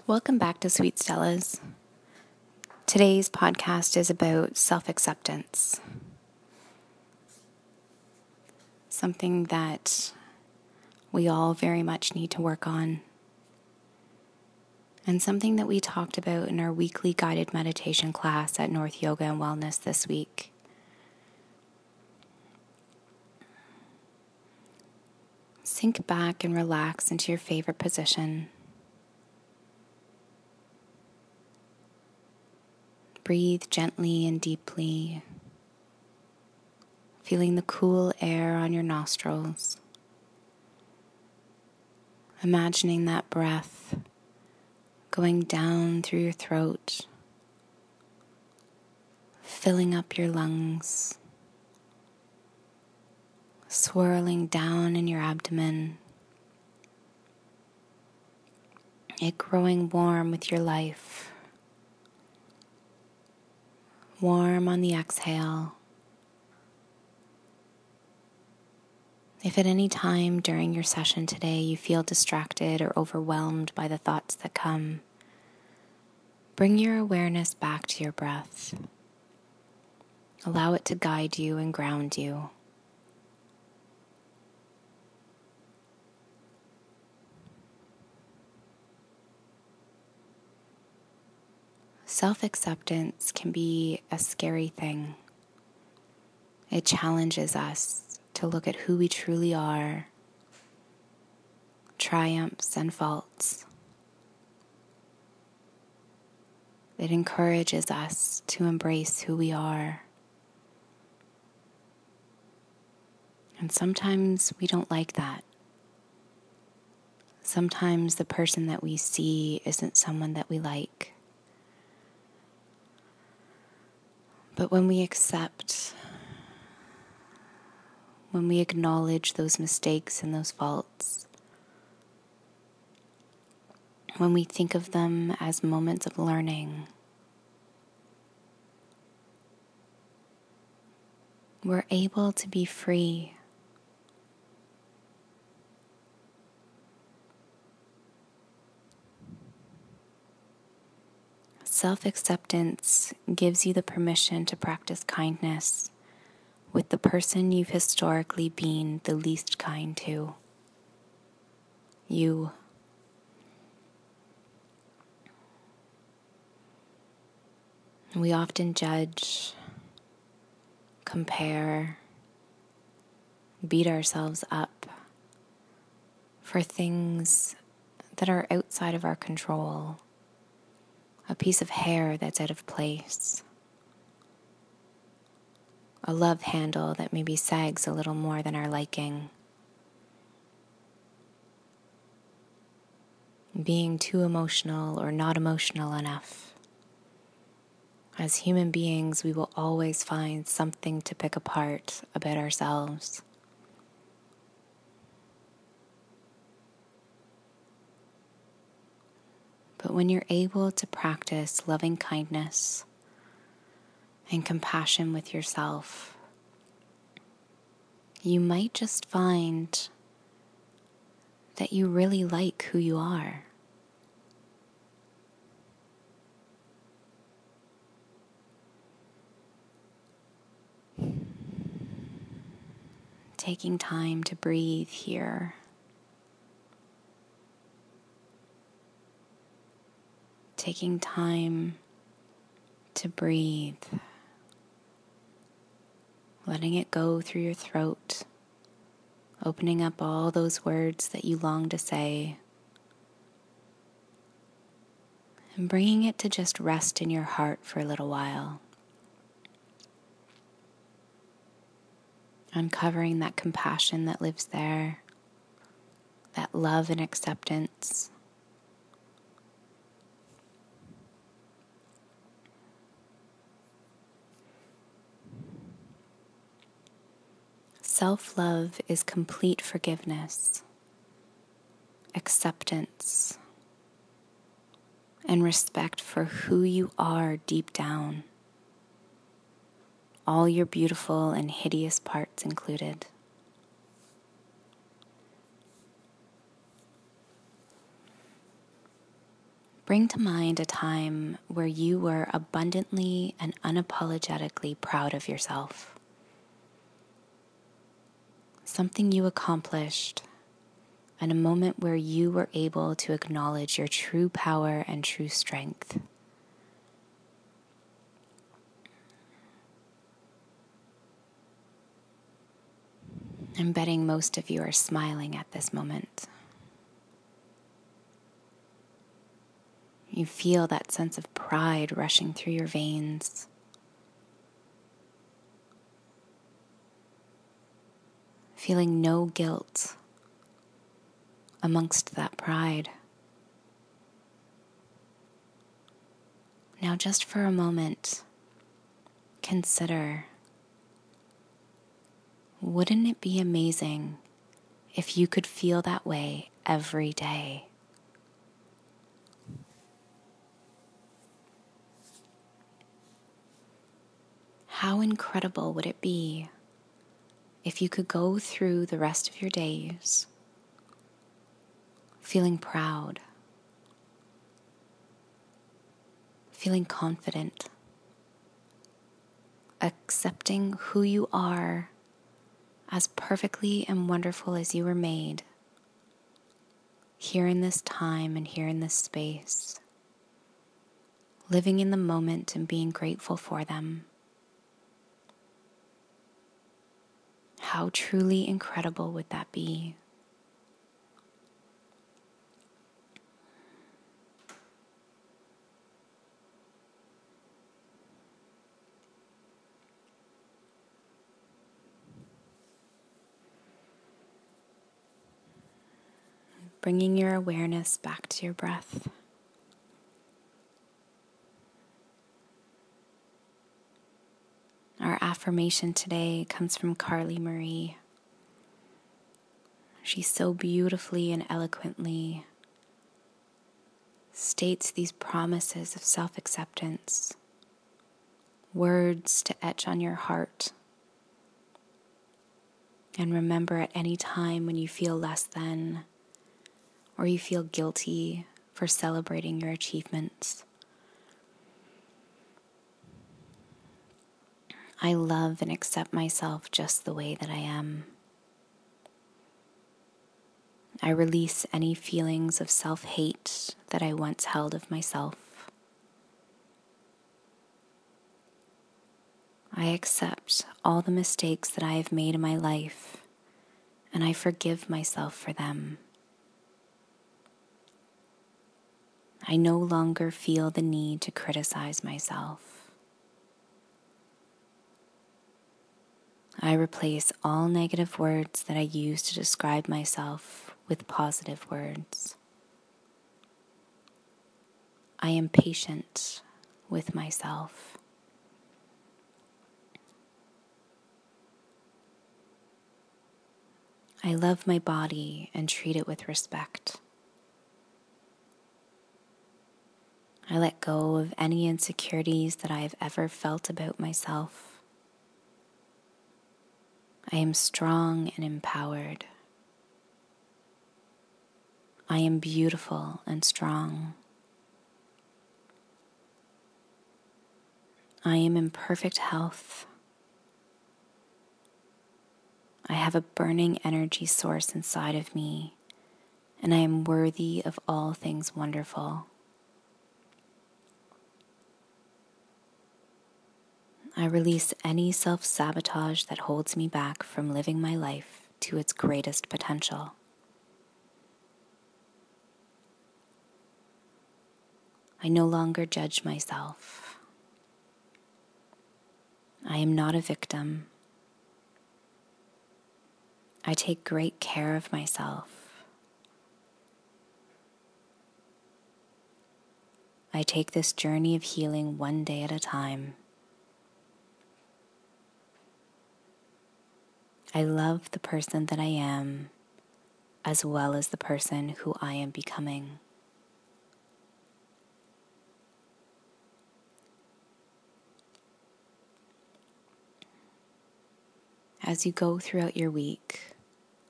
Welcome back to Sweet Stellas. Today's podcast is about self-acceptance. Something that we all very much need to work on. And something that we talked about in our weekly guided meditation class at North Yoga and Wellness this week. Sink back and relax into your favorite position. Breathe gently and deeply, feeling the cool air on your nostrils. Imagining that breath going down through your throat, filling up your lungs, swirling down in your abdomen, it growing warm with your life. Warm on the exhale. If at any time during your session today you feel distracted or overwhelmed by the thoughts that come, bring your awareness back to your breath. Allow it to guide you and ground you. Self-acceptance can be a scary thing. It challenges us to look at who we truly are, triumphs and faults. It encourages us to embrace who we are. And sometimes we don't like that. Sometimes the person that we see isn't someone that we like. But when we accept, when we acknowledge those mistakes and those faults, when we think of them as moments of learning, we're able to be free. Self-acceptance gives you the permission to practice kindness with the person you've historically been the least kind to. You. We often judge, compare, beat ourselves up for things that are outside of our control. A piece of hair that's out of place. A love handle that maybe sags a little more than our liking. Being too emotional or not emotional enough. As human beings, we will always find something to pick apart about ourselves. But when you're able to practice loving kindness and compassion with yourself, you might just find that you really like who you are. Taking time to breathe here. Taking time to breathe. Letting it go through your throat. Opening up all those words that you long to say. And bringing it to just rest in your heart for a little while. Uncovering that compassion that lives there. That love and acceptance. Self-love is complete forgiveness, acceptance, and respect for who you are deep down. All your beautiful and hideous parts included. Bring to mind a time where you were abundantly and unapologetically proud of yourself. Something you accomplished, and a moment where you were able to acknowledge your true power and true strength. I'm betting most of you are smiling at this moment. You feel that sense of pride rushing through your veins. Feeling no guilt amongst that pride. Now, just for a moment, consider, wouldn't it be amazing if you could feel that way every day? How incredible would it be if you could go through the rest of your days feeling proud, feeling confident, accepting who you are as perfectly and wonderful as you were made, here in this time and here in this space, living in the moment and being grateful for them. How truly incredible would that be? Bringing your awareness back to your breath. Our affirmation today comes from Carly Marie. She so beautifully and eloquently states these promises of self-acceptance, words to etch on your heart. And remember, at any time when you feel less than, or you feel guilty for celebrating your achievements, I love and accept myself just the way that I am. I release any feelings of self-hate that I once held of myself. I accept all the mistakes that I have made in my life, and I forgive myself for them. I no longer feel the need to criticize myself. I replace all negative words that I use to describe myself with positive words. I am patient with myself. I love my body and treat it with respect. I let go of any insecurities that I have ever felt about myself. I am strong and empowered. I am beautiful and strong. I am in perfect health. I have a burning energy source inside of me, and I am worthy of all things wonderful. I release any self-sabotage that holds me back from living my life to its greatest potential. I no longer judge myself. I am not a victim. I take great care of myself. I take this journey of healing one day at a time. I love the person that I am, as well as the person who I am becoming. As you go throughout your week,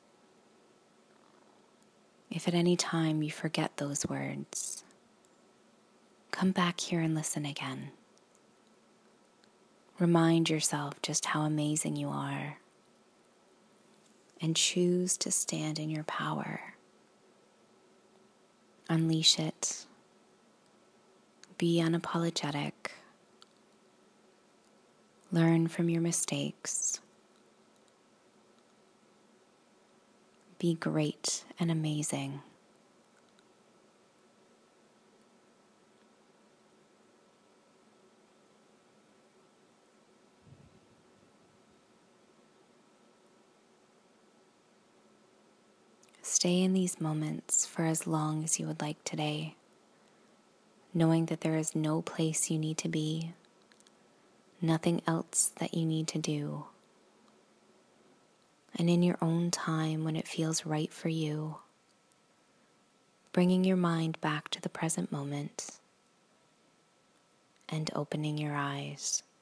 if at any time you forget those words, come back here and listen again. Remind yourself just how amazing you are, and choose to stand in your power. Unleash it. Be unapologetic. Learn from your mistakes. Be great and amazing. Stay in these moments for as long as you would like today, knowing that there is no place you need to be, nothing else that you need to do. And in your own time, when it feels right for you, bringing your mind back to the present moment and opening your eyes.